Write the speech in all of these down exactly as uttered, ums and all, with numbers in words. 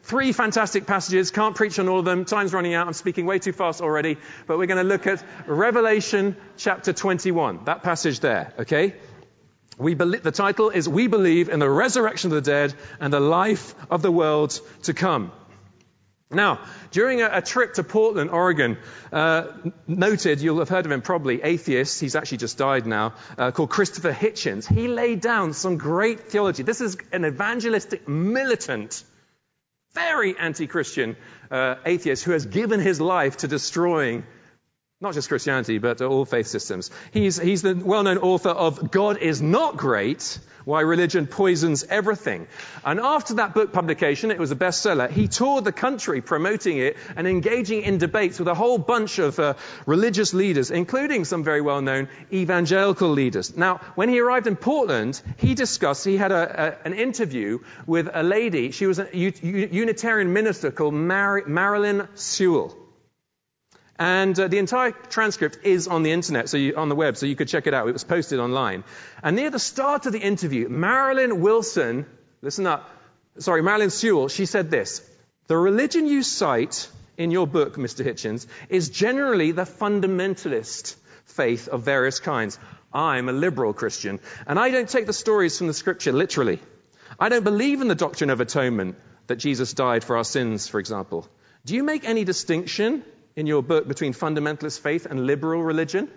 Three fantastic passages. Can't preach on all of them. Time's running out. I'm speaking way too fast already. But we're going to look at Revelation chapter twenty-one. That passage there, okay? We be- the title is We Believe in the Resurrection of the Dead and the Life of the World to Come. Now, during a, a trip to Portland, Oregon, uh, noted, you'll have heard of him probably, atheist, he's actually just died now, uh, called Christopher Hitchens. He laid down some great theology. This is an evangelistic, militant, very anti-Christian uh, atheist who has given his life to destroying not just Christianity, but all faith systems. He's, he's the well-known author of God is Not Great, Why Religion Poisons Everything. And after that book publication, it was a bestseller, he toured the country promoting it and engaging in debates with a whole bunch of uh, religious leaders, including some very well-known evangelical leaders. Now, when he arrived in Portland, he discussed, he had a, a, an interview with a lady, she was a U- U- Unitarian minister called Mar- Marilyn Sewell. And uh, the entire transcript is on the internet, so you, on the web, so you could check it out. It was posted online. And near the start of the interview, Marilyn Wilson, listen up, sorry, Marilyn Sewell, she said this: the religion you cite in your book, Mister Hitchens, is generally the fundamentalist faith of various kinds. I'm a liberal Christian, and I don't take the stories from the scripture literally. I don't believe in the doctrine of atonement, that Jesus died for our sins, for example. Do you make any distinction in your book between fundamentalist faith and liberal religion?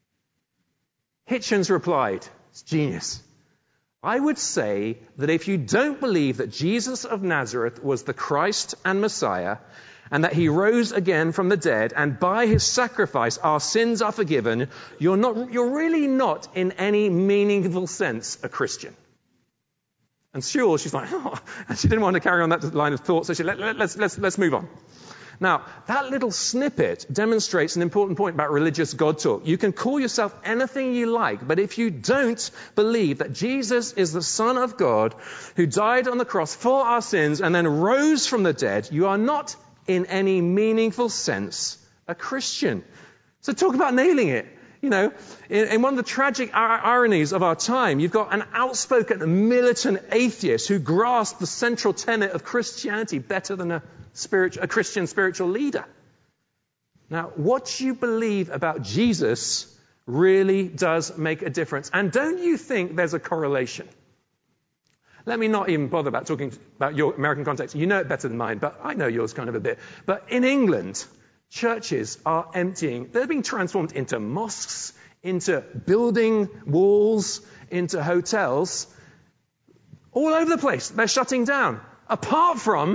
Hitchens replied, it's genius. I would say that if you don't believe that Jesus of Nazareth was the Christ and Messiah, and that he rose again from the dead, and by his sacrifice our sins are forgiven, you're not, you're really not in any meaningful sense a Christian. And Sewell, she's like, oh, and she didn't want to carry on that line of thought, so she let, let, let's, let's, let's move on. Now, that little snippet demonstrates an important point about religious God talk. You can call yourself anything you like, but if you don't believe that Jesus is the Son of God who died on the cross for our sins and then rose from the dead, you are not, in any meaningful sense, a Christian. So talk about nailing it. You know, in, in one of the tragic ironies of our time, you've got an outspoken militant atheist who grasped the central tenet of Christianity better than a Spiritual, a Christian spiritual leader. Now, what you believe about Jesus really does make a difference. And don't you think there's a correlation? Let me not even bother about talking about your American context. You know it better than mine, but I know yours kind of a bit. But in England, churches are emptying. They're being transformed into mosques, into building walls, into hotels. All over the place. They're shutting down. Apart from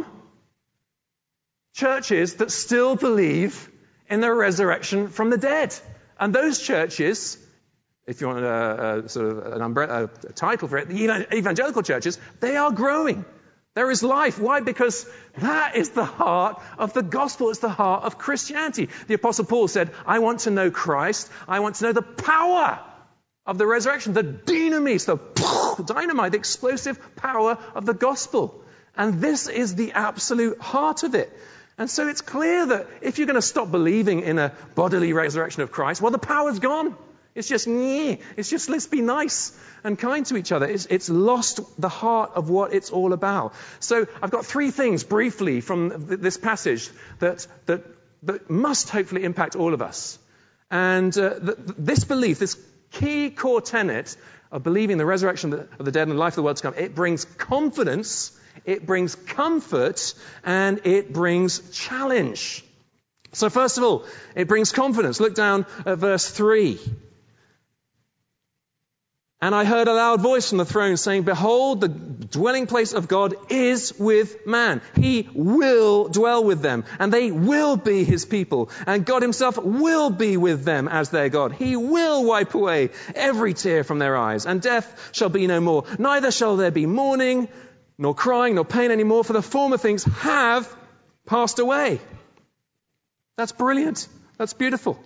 churches that still believe in the resurrection from the dead. And those churches, if you want a, a sort of an umbrella, a title for it, the evangelical churches, they are growing. There is life. Why? Because that is the heart of the gospel. It's the heart of Christianity. The Apostle Paul said, I want to know Christ. I want to know the power of the resurrection, the dynamis, the dynamite, the explosive power of the gospel. And this is the absolute heart of it. And so it's clear that if you're going to stop believing in a bodily resurrection of Christ, well, the power's gone. It's just, nyeh. It's just, let's be nice and kind to each other. It's, it's lost the heart of what it's all about. So I've got three things briefly from th- this passage that, that, that must hopefully impact all of us. And uh, th- this belief, this key core tenet of believing the resurrection of the, of the dead and the life of the world to come, it brings confidence, it brings comfort, and it brings challenge. So first of all, it brings confidence. Look down at verse three. And I heard a loud voice from the throne saying, behold, the dwelling place of God is with man. He will dwell with them, and they will be his people. And God himself will be with them as their God. He will wipe away every tear from their eyes, and death shall be no more. Neither shall there be mourning, nor crying, nor pain anymore, for the former things have passed away. That's brilliant. That's beautiful.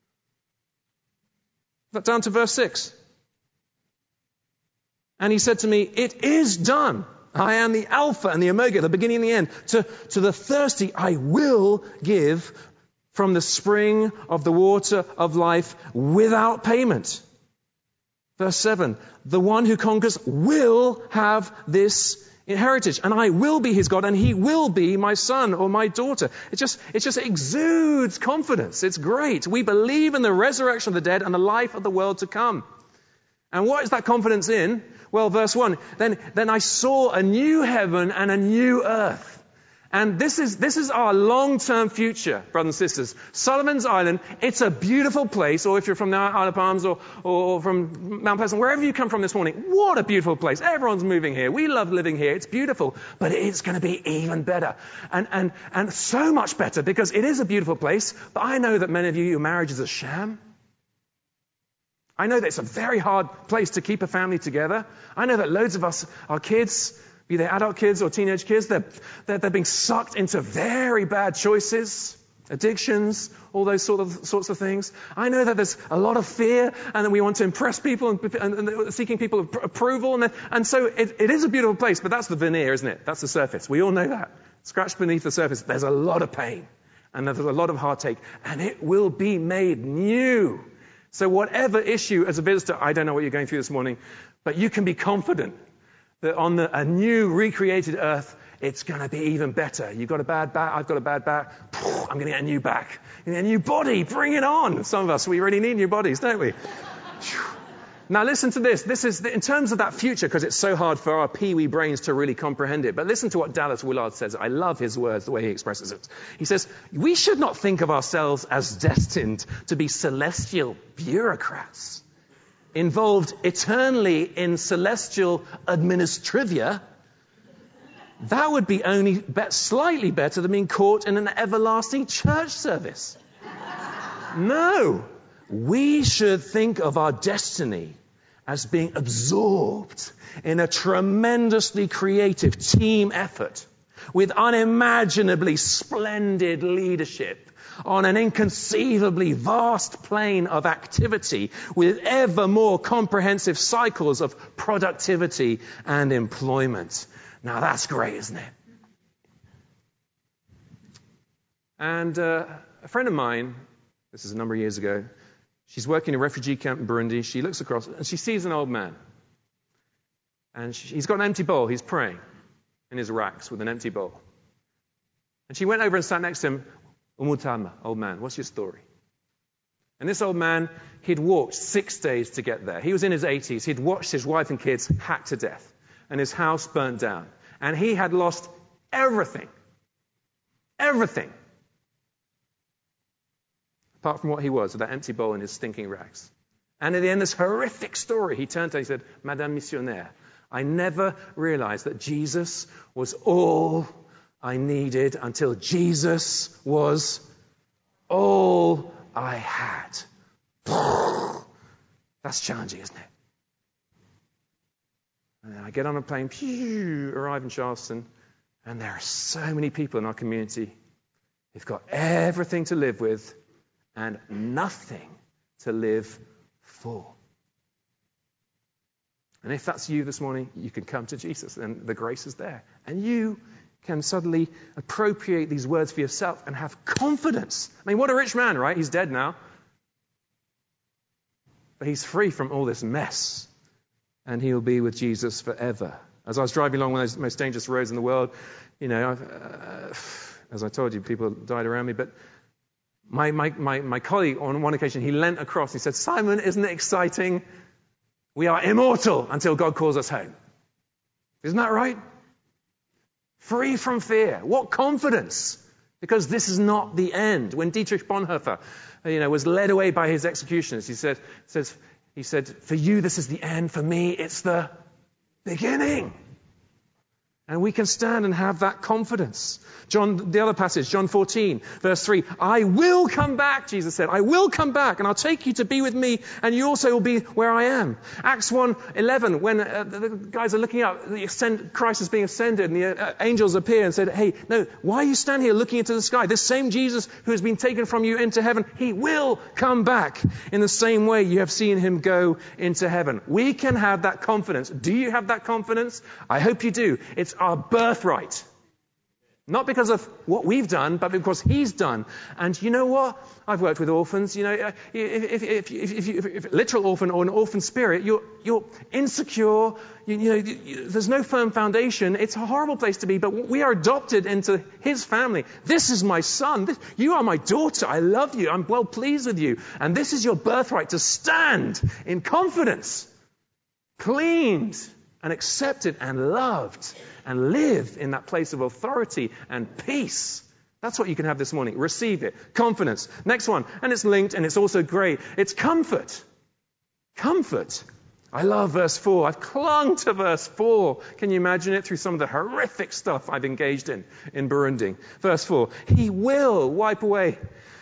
But down to verse six. And he said to me, it is done. I am the Alpha and the Omega, the beginning and the end. To, to the thirsty I will give from the spring of the water of life without payment. Verse seven, the one who conquers will have this heritage, and I will be his God, and he will be my son or my daughter. It just, it just exudes confidence. It's great. We believe in the resurrection of the dead and the life of the world to come. And what is that confidence in? Well, verse one, then, then I saw a new heaven and a new earth. And this is, this is our long-term future, brothers and sisters. Solomon's Island, it's a beautiful place, or if you're from the Isle of Palms or, or from Mount Pleasant, wherever you come from this morning, what a beautiful place. Everyone's moving here. We love living here. It's beautiful, but it's going to be even better. And, and, and so much better because it is a beautiful place, but I know that many of you, your marriage is a sham. I know that it's a very hard place to keep a family together. I know that loads of us, our kids, be they adult kids or teenage kids, they're, they're, they're being sucked into very bad choices, addictions, all those sort of, sorts of things. I know that there's a lot of fear and that we want to impress people and, and, and seeking people's approval. And, and so it, it is a beautiful place, but that's the veneer, isn't it? That's the surface. We all know that. Scratch beneath the surface, there's a lot of pain and there's a lot of heartache, and it will be made new. So whatever issue as a visitor, I don't know what you're going through this morning, but you can be confident that on the, a new recreated earth, it's going to be even better. You've got a bad back, I've got a bad back. I'm going to get a new back. A new body, bring it on. Some of us, we really need new bodies, don't we? Now listen to this. This is, in terms of that future, because it's so hard for our pee-wee brains to really comprehend it. But listen to what Dallas Willard says. I love his words, the way he expresses it. He says, we should not think of ourselves as destined to be celestial bureaucrats, involved eternally in celestial administrivia. That would be only be- slightly better than being caught in an everlasting church service. No. We should think of our destiny as being absorbed in a tremendously creative team effort with unimaginably splendid leadership on an inconceivably vast plane of activity with ever more comprehensive cycles of productivity and employment. Now that's great, isn't it? And uh, a friend of mine, this is a number of years ago, she's working in a refugee camp in Burundi. She looks across and she sees an old man. And she, he's got an empty bowl. He's praying in his racks with an empty bowl. And she went over and sat next to him. Umutama, old man, what's your story? And this old man, he'd walked six days to get there. He was in his eighties. He'd watched his wife and kids hacked to death and his house burnt down. And he had lost everything. Everything. Apart from what he was, with that empty bowl in his stinking rags. And at the end of this horrific story, he turned to her and he said, Madame Missionnaire, I never realized that Jesus was all I needed until Jesus was all I had. That's challenging, isn't it? And then I get on a plane, pew, arrive in Charleston, and there are so many people in our community who've got everything to live with and nothing to live for. And if that's you this morning, you can come to Jesus and the grace is there. And you can suddenly appropriate these words for yourself and have confidence. I mean, what a rich man, right? He's dead now. But he's free from all this mess. And he'll be with Jesus forever. As I was driving along one of those most dangerous roads in the world, you know, uh, as I told you, people died around me, but My, my, my, my colleague, on one occasion, he leant across. He said, Simon, isn't it exciting? We are immortal until God calls us home. Isn't that right? Free from fear. What confidence? Because this is not the end. When Dietrich Bonhoeffer, you know, was led away by his executioners, he said, says, he said, for you, this is the end. For me, it's the beginning. And we can stand and have that confidence. John, the other passage, John fourteen, verse three. I will come back, Jesus said. I will come back and I'll take you to be with me and you also will be where I am. Acts one eleven, when uh, the guys are looking up, the ascend, Christ is being ascended and the uh, angels appear and said, hey, no, why are you standing here looking into the sky? This same Jesus who has been taken from you into heaven, he will come back in the same way you have seen him go into heaven. We can have that confidence. Do you have that confidence? I hope you do. It's our birthright. Not because of what we've done, but because he's done. And you know what? I've worked with orphans. You know, if, if, if, if, if, if, if literal orphan or an orphan spirit, you're, you're insecure. You, you know, you, there's no firm foundation. It's a horrible place to be, but we are adopted into his family. This is my son. This, you are my daughter. I love you. I'm well pleased with you. And this is your birthright, to stand in confidence, cleaned and accepted and loved, and live in that place of authority and peace. That's what you can have this morning. Receive it. Confidence. Next one. And it's linked, and it's also great. It's comfort. Comfort. I love verse four. I've clung to verse four. Can you imagine it through some of the horrific stuff I've engaged in in Burundi? Verse four. He will wipe away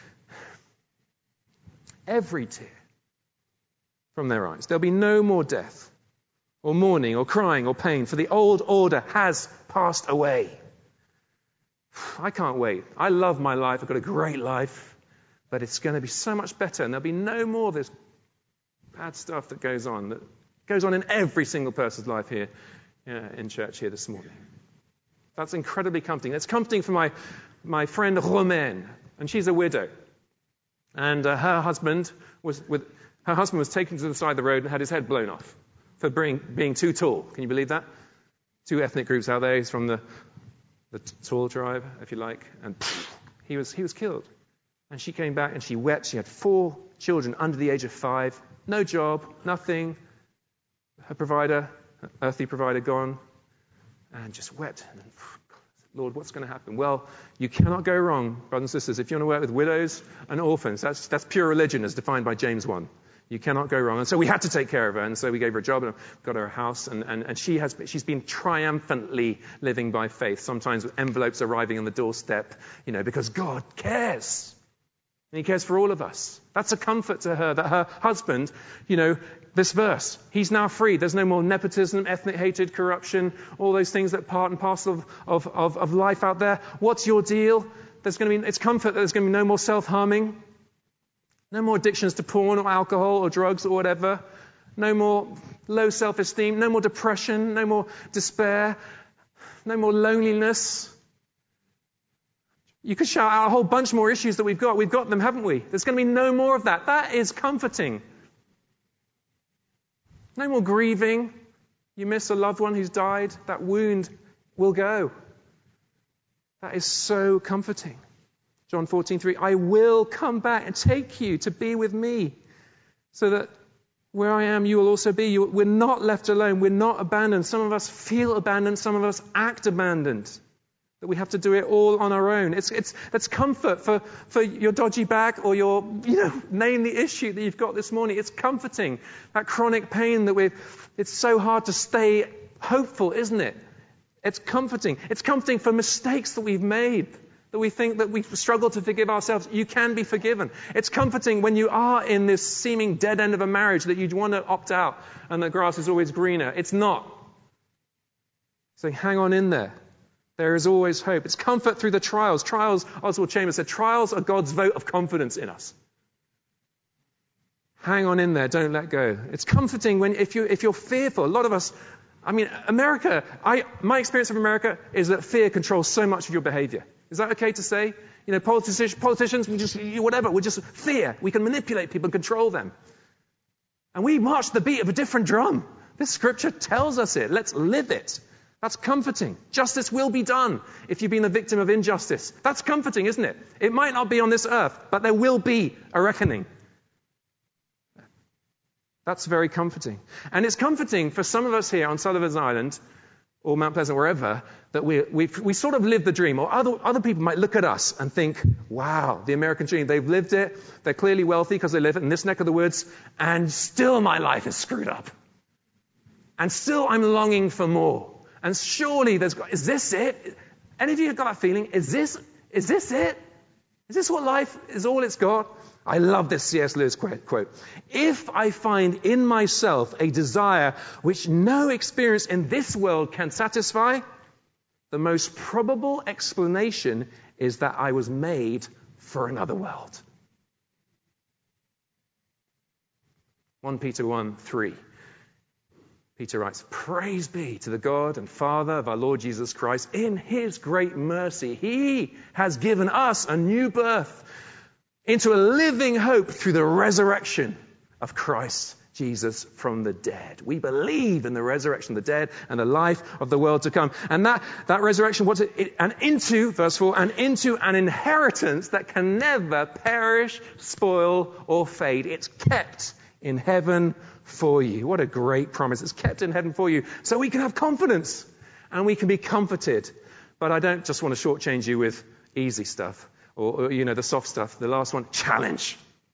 every tear from their eyes. There'll be no more death, or mourning, or crying, or pain, for the old order has passed away. I can't wait. I love my life. I've got a great life, but it's going to be so much better, and there'll be no more of this bad stuff that goes on, that goes on in every single person's life here uh, in church here this morning. That's incredibly comforting. It's comforting for my, my friend Romaine, and she's a widow. And uh, her husband was with, her husband was taken to the side of the road and had his head blown off for being, being too tall. Can you believe that? Two ethnic groups out there. He's from the, the tall tribe, if you like. And pff, he was he was killed. And she came back and she wept. She had four children under the age of five. No job, nothing. Her provider, her earthly provider, gone. And just wept. And then, Lord, what's going to happen? Well, you cannot go wrong, brothers and sisters. If you want to work with widows and orphans, that's, that's pure religion as defined by James one. You cannot go wrong. And so we had to take care of her. And so we gave her a job and got her a house. And, and, and she has, she's been triumphantly living by faith, sometimes with envelopes arriving on the doorstep, you know, because God cares. And he cares for all of us. That's a comfort to her, that her husband, you know, this verse, he's now free. There's no more nepotism, ethnic hatred, corruption, all those things that part and parcel of, of, of, of life out there. What's your deal? There's going to be, it's comfort that there's going to be no more self-harming. No more addictions to porn or alcohol or drugs or whatever. No more low self-esteem. No more depression. No more despair. No more loneliness. You could shout out a whole bunch more issues that we've got. We've got them, haven't we? There's going to be no more of that. That is comforting. No more grieving. You miss a loved one who's died. That wound will go. That is so comforting. John fourteen three, I will come back and take you to be with me, so that where I am, you will also be. You, we're not left alone. We're not abandoned. Some of us feel abandoned. Some of us act abandoned. That we have to do it all on our own. It's, it's, that's comfort for, for your dodgy back or your, you know, name the issue that you've got this morning. It's comforting. That chronic pain that we've, it's so hard to stay hopeful, isn't it? It's comforting. It's comforting for mistakes that we've made, that we think that we struggle to forgive ourselves. You can be forgiven. It's comforting when you are in this seeming dead end of a marriage that you want to opt out and the grass is always greener. It's not. So hang on in there. There is always hope. It's comfort through the trials. Trials, Oswald Chambers said, trials are God's vote of confidence in us. Hang on in there. Don't let go. It's comforting when if, you, if you're fearful. A lot of us, I mean, America, I, my experience of America is that fear controls so much of your behavior. Is that okay to say? You know, politicians, politicians, we just, whatever, we're just fear. We can manipulate people and control them. And we march the beat of a different drum. This scripture tells us it. Let's live it. That's comforting. Justice will be done if you've been a victim of injustice. That's comforting, isn't it? It might not be on this earth, but there will be a reckoning. That's very comforting. And it's comforting for some of us here on Sullivan's Island, or Mount Pleasant, wherever, that we we we sort of live the dream. Or other, other people might look at us and think, wow, the American dream, they've lived it. They're clearly wealthy because they live it in this neck of the woods. And still my life is screwed up. And still I'm longing for more. And surely there's, is this it? Any of you have got that feeling? Is this, is this it? Is this what life is all it's got? I love this C S Lewis quote. If I find in myself a desire which no experience in this world can satisfy, the most probable explanation is that I was made for another world. First Peter one three. Peter writes, praise be to the God and Father of our Lord Jesus Christ. In his great mercy, he has given us a new birth into a living hope through the resurrection of Christ Jesus from the dead. We believe in the resurrection of the dead and the life of the world to come. And that, that resurrection, what's it, it? And into, verse four, and into an inheritance that can never perish, spoil, or fade. It's kept in heaven for you. What a great promise. It's kept in heaven for you. So we can have confidence and we can be comforted. But I don't just want to shortchange you with easy stuff or, or you know, the soft stuff. The last one, challenge.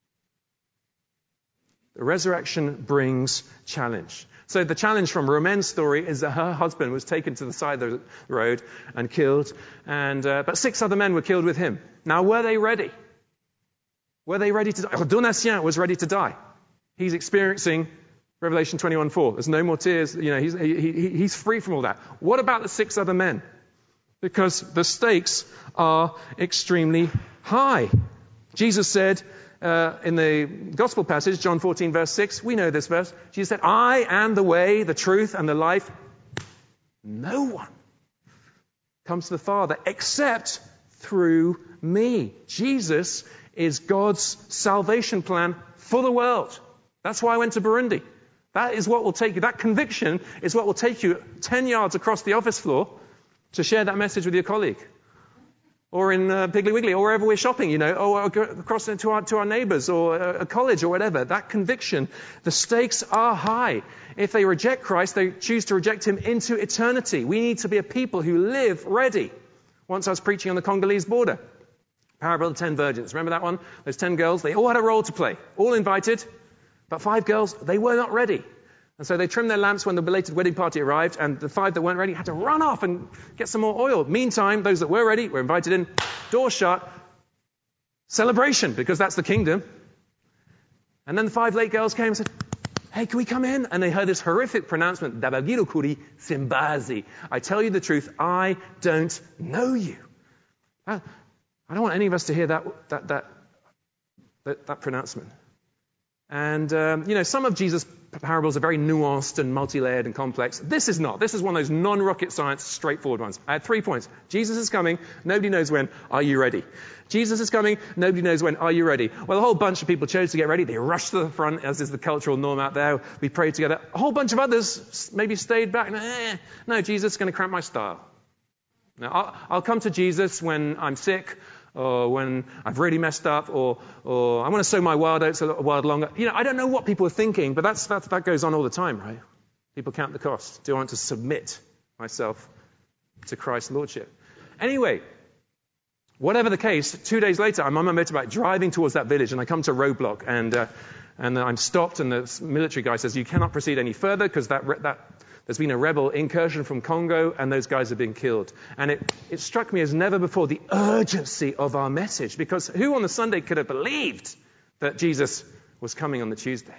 The resurrection brings challenge. So the challenge from Romain's story is that her husband was taken to the side of the road and killed, and uh, but six other men were killed with him. Now, were they ready? Were they ready to die? Donatien was ready to die. He's experiencing Revelation twenty-one four. There's no more tears. You know, he's, he, he, he's free from all that. What about the six other men? Because the stakes are extremely high. Jesus said, Uh, in the gospel passage, John fourteen, verse six, we know this verse. Jesus said, I am the way, the truth, and the life. No one comes to the Father except through me. Jesus is God's salvation plan for the world. That's why I went to Burundi. That is what will take you, that conviction is what will take you ten yards across the office floor to share that message with your colleague. Or in uh, Piggly Wiggly, or wherever we're shopping, you know, or across to our, to our neighbors, or a, a college, or whatever. That conviction, the stakes are high. If they reject Christ, they choose to reject him into eternity. We need to be a people who live ready. Once I was preaching on the Congolese border. Parable of the Ten Virgins. Remember that one? Those ten girls, they all had a role to play. All invited, but five girls, they were not ready. And so they trimmed their lamps when the belated wedding party arrived, and the five that weren't ready had to run off and get some more oil. Meantime, those that were ready were invited in, door shut, celebration, because that's the kingdom. And then the five late girls came and said, hey, can we come in? And they heard this horrific pronouncement, Dabagiro Kuri Simbazi. I tell you the truth, I don't know you. I don't want any of us to hear that, that, that, that, that pronouncement. And, um, you know, some of Jesus' parables are very nuanced and multi-layered and complex. This is not. This is one of those non-rocket science, straightforward ones. I had three points. Jesus is coming. Nobody knows when. Are you ready? Jesus is coming. Nobody knows when. Are you ready? Well, a whole bunch of people chose to get ready. They rushed to the front, as is the cultural norm out there. We prayed together. A whole bunch of others maybe stayed back. Eh, no, Jesus is going to cramp my style. Now, I'll, I'll come to Jesus when I'm sick, or when I've really messed up, or or I want to sow my wild oats a while longer. You know, I don't know what people are thinking, but that's, that's that goes on all the time, right? People count the cost. Do I want to submit myself to Christ's lordship? Anyway, whatever the case, two days later, I'm on my motorbike driving towards that village, and I come to a roadblock, and uh, and I'm stopped, and the military guy says, you cannot proceed any further because that that there's been a rebel incursion from Congo, and those guys have been killed. And it, it struck me as never before the urgency of our message, because who on the Sunday could have believed that Jesus was coming on the Tuesday?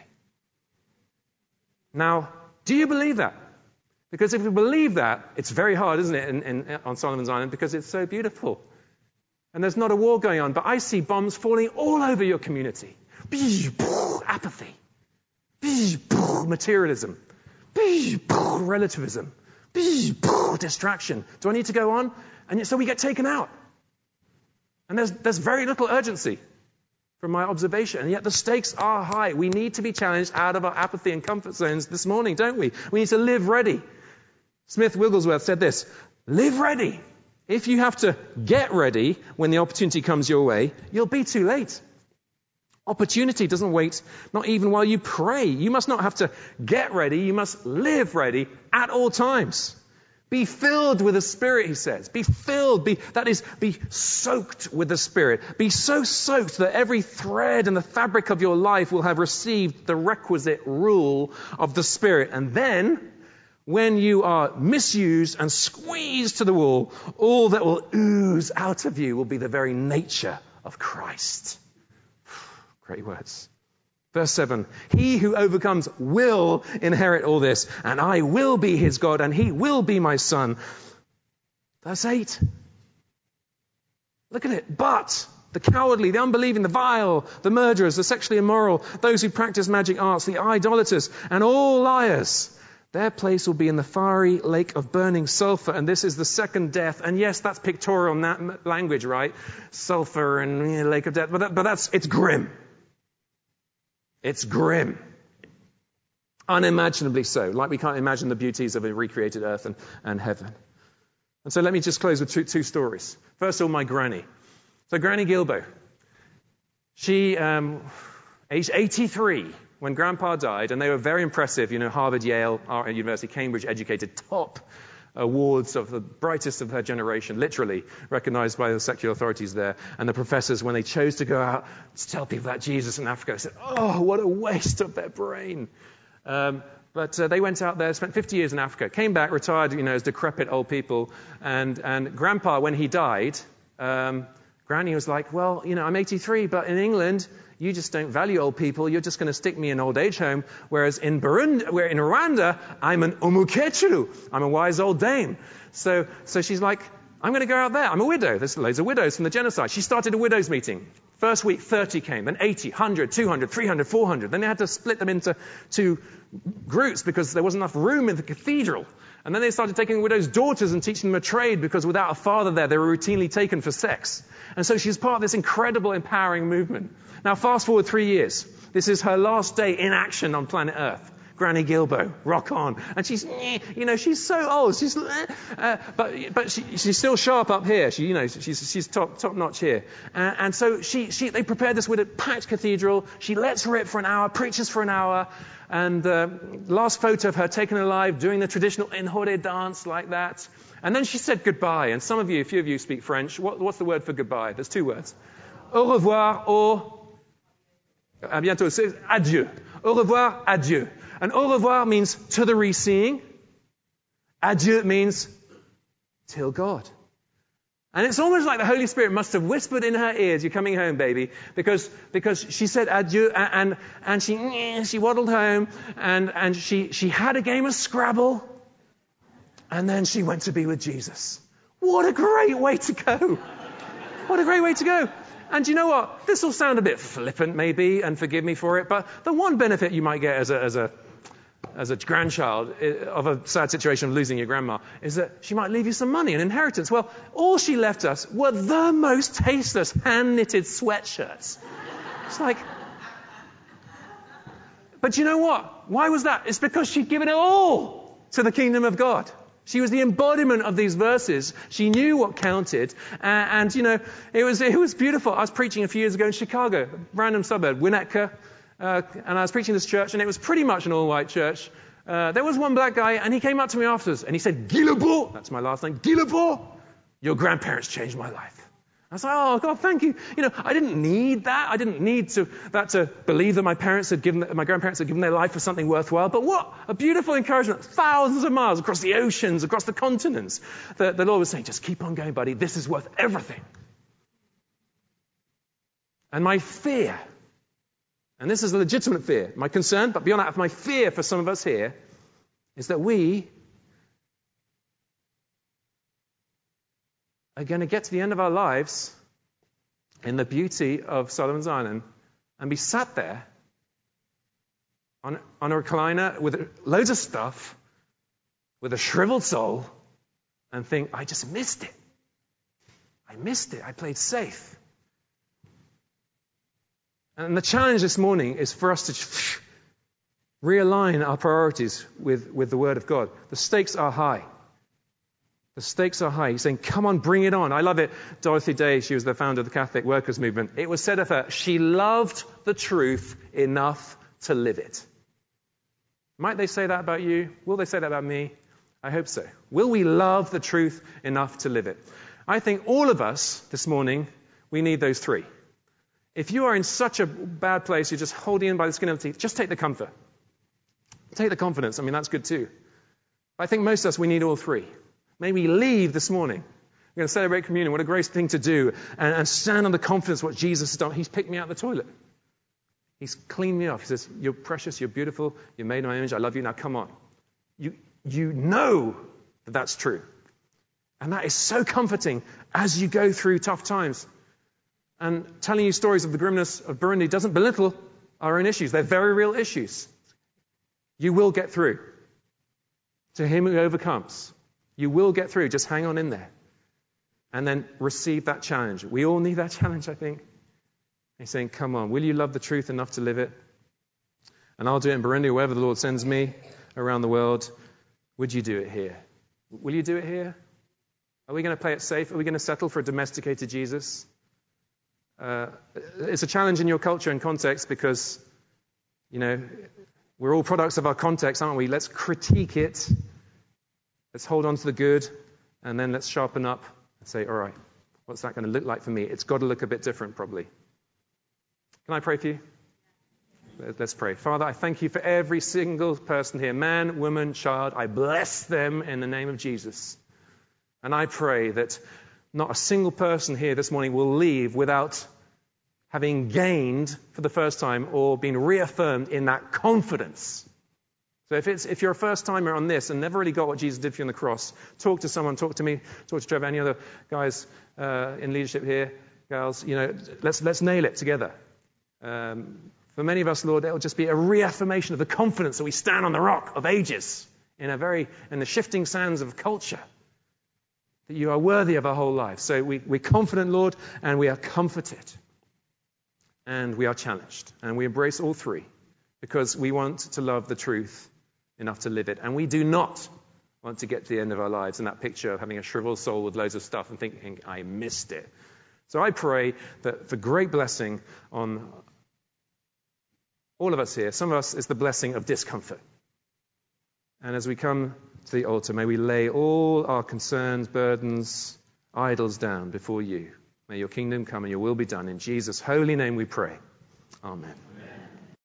Now, do you believe that? Because if you believe that, it's very hard, isn't it, in, in, on Solomon's Island, because it's so beautiful. And there's not a war going on, but I see bombs falling all over your community. Apathy. Materialism. Relativism. Distraction. Do I need to go on? And so we get taken out. And there's, there's very little urgency from my observation. And yet the stakes are high. We need to be challenged out of our apathy and comfort zones this morning, don't we? We need to live ready. Smith Wigglesworth said this, live ready. If you have to get ready when the opportunity comes your way, you'll be too late. Opportunity doesn't wait, not even while you pray. You must not have to get ready. You must live ready at all times. Be filled with the Spirit, he says. Be filled. Be, that is, be soaked with the Spirit. Be so soaked that every thread and the fabric of your life will have received the requisite rule of the Spirit. And then, when you are misused and squeezed to the wall, all that will ooze out of you will be the very nature of Christ. Great words. Verse seven, he who overcomes will inherit all this, and I will be his God, and he will be my son. Verse eight. Look at it. But the cowardly, the unbelieving, the vile, the murderers, the sexually immoral, those who practice magic arts, the idolaters, and all liars, Their place will be in the fiery lake of burning sulfur, and this is the second death. And yes, that's pictorial na- language, right? Sulfur and you know, lake of death, but, that, but that's it's grim. It's grim. Unimaginably so, like we can't imagine the beauties of a recreated earth and, and heaven. And so let me just close with two, two stories. First of all, my granny. So Granny Gilbo, she, um, aged eighty-three, when Grandpa died, and they were very impressive, you know, Harvard, Yale, University, Cambridge educated, top awards of the brightest of her generation, literally recognized by the secular authorities there. And the professors, when they chose to go out to tell people about Jesus in Africa, said, oh, what a waste of their brain. Um, but uh, they went out there, spent fifty years in Africa, came back, retired, you know, as decrepit old people. And, and Grandpa, when he died, um, Granny was like, well, you know, I'm eighty-three, but in England, you just don't value old people. You're just going to stick me in an old age home. Whereas in Burundi, where in Rwanda, I'm an umukecuru. I'm a wise old dame. So, so she's like, I'm going to go out there. I'm a widow. There's loads of widows from the genocide. She started a widows meeting. First week, thirty came, then eighty, one hundred, two hundred, three hundred, four hundred. Then they had to split them into two groups because there wasn't enough room in the cathedral. And then they started taking widows' daughters and teaching them a trade because without a father there, they were routinely taken for sex. And so she's part of this incredible empowering movement. Now, fast forward three years. This is her last day in action on planet Earth. Granny Gilbo, rock on. And she's, you know, she's so old. She's, uh, but but she, she's still sharp up here. She, you know, she's she's top top notch here. Uh, and so she she they prepared this with a packed cathedral. She lets rip for an hour, preaches for an hour. And uh, last photo of her taken alive, doing the traditional Nhore dance like that. And then she said goodbye. And some of you, a few of you speak French. What, what's the word for goodbye? There's two words. Au revoir or à bientôt. C'est adieu. Au revoir, adieu. And au revoir means to the reseeing. Adieu means till God. And it's almost like the Holy Spirit must have whispered in her ears, you're coming home, baby, because because she said adieu, and and, and she she waddled home, and, and she, she had a game of Scrabble, and then she went to be with Jesus. What a great way to go. What a great way to go. And you know what? This will sound a bit flippant, maybe, and forgive me for it, but the one benefit you might get as a as a as a grandchild of a sad situation of losing your grandma is that she might leave you some money, an inheritance. Well, all she left us were the most tasteless hand-knitted sweatshirts. It's like, but you know what? Why was that? It's because she'd given it all to the kingdom of God. She was the embodiment of these verses. She knew what counted. Uh, and, you know, it was it was beautiful. I was preaching a few years ago in Chicago, a random suburb, Winnetka. Uh, and I was preaching this church, and it was pretty much an all-white church. Uh, there was one black guy, and he came up to me afterwards, and he said, Guilbeault, that's my last name, Guilbeault, your grandparents changed my life. I was like, oh, God, thank you. You know, I didn't need that. I didn't need to, that to believe that my parents had given, my grandparents had given their life for something worthwhile. But what a beautiful encouragement. Thousands of miles across the oceans, across the continents. The, the Lord was saying, just keep on going, buddy. This is worth everything. And my fear, and this is a legitimate fear, my concern, but beyond that, my fear for some of us here is that we are going to get to the end of our lives in the beauty of Solomon's Island and be sat there on, on a recliner with loads of stuff, with a shriveled soul, and think, I just missed it. I missed it. I played safe. And the challenge this morning is for us to realign our priorities with, with the Word of God. The stakes are high. The stakes are high. He's saying, come on, bring it on. I love it. Dorothy Day, she was the founder of the Catholic Workers' Movement. It was said of her, she loved the truth enough to live it. Might they say that about you? Will they say that about me? I hope so. Will we love the truth enough to live it? I think all of us this morning, we need those three. If you are in such a bad place, you're just holding in by the skin of the teeth, just take the comfort. Take the confidence. I mean, that's good too. But I think most of us, we need all three. May we leave this morning. We're going to celebrate communion. What a great thing to do. And, and stand on the confidence of what Jesus has done. He's picked me out of the toilet. He's cleaned me off. He says, you're precious, you're beautiful, you're made in my image, I love you, now come on. You, you know that that's true. And that is so comforting as you go through tough times. And telling you stories of the grimness of Burundi doesn't belittle our own issues. They're very real issues. You will get through. To him who overcomes. You will get through. Just hang on in there. And then receive that challenge. We all need that challenge, I think. He's saying, come on, will you love the truth enough to live it? And I'll do it in Burundi, wherever the Lord sends me around the world. Would you do it here? Will you do it here? Are we going to play it safe? Are we going to settle for a domesticated Jesus? Uh, it's a challenge in your culture and context because, you know, we're all products of our context, aren't we? Let's critique it. Let's hold on to the good. And then let's sharpen up and say, all right, what's that going to look like for me? It's got to look a bit different, probably. Can I pray for you? Let's pray. Father, I thank you for every single person here, man, woman, child. I bless them in the name of Jesus. And I pray that not a single person here this morning will leave without having gained for the first time or being reaffirmed in that confidence. So if it's if you're a first-timer on this and never really got what Jesus did for you on the cross, talk to someone, talk to me, talk to Trevor, any other guys uh, in leadership here, girls. You know, let's let's nail it together. Um, for many of us, Lord, it will just be a reaffirmation of the confidence that we stand on the rock of ages in a very in the shifting sands of culture. That you are worthy of our whole life. So we, we're confident, Lord, and we are comforted. And we are challenged. And we embrace all three because we want to love the truth enough to live it. And we do not want to get to the end of our lives in that picture of having a shriveled soul with loads of stuff and thinking, I missed it. So I pray that the great blessing on all of us here, some of us is the blessing of discomfort. And as we come to the altar, may we lay all our concerns, burdens, idols down before you. May your kingdom come and your will be done. In Jesus' holy name we pray. Amen.